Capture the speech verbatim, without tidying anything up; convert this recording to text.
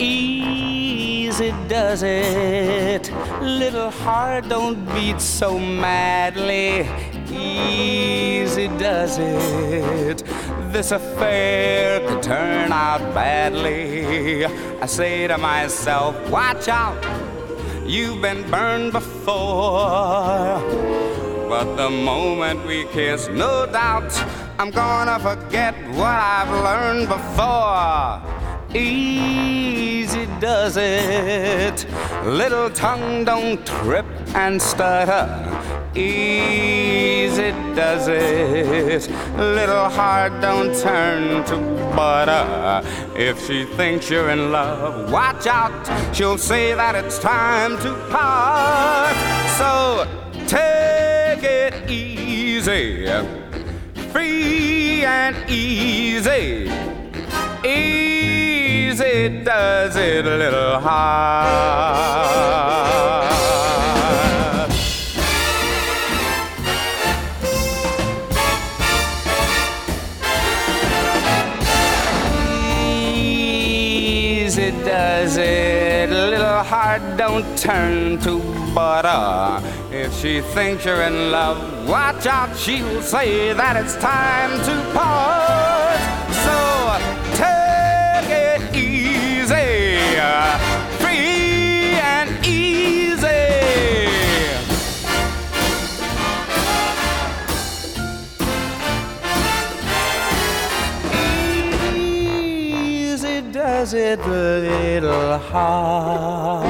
Easy does it. Little heart, don't beat so madly. Easy does it. This affair could turn out badly. I say to myself, watch out, you've been burned before. But the moment we kiss, no doubt, I'm gonna forget what I've learned before. Easy does it. Little tongue, don't trip and stutter. Easy does it. Little heart, don't turn to butter. If she thinks you're in love, watch out, she'll say that it's time to part. So take it easy, free and easy. Easy does it, little heart. Easy does it, little heart, don't turn to butter. If she thinks you're in love, watch out, she'll say that it's time to part. So take it easy, free and easy. Easy does it, little heart.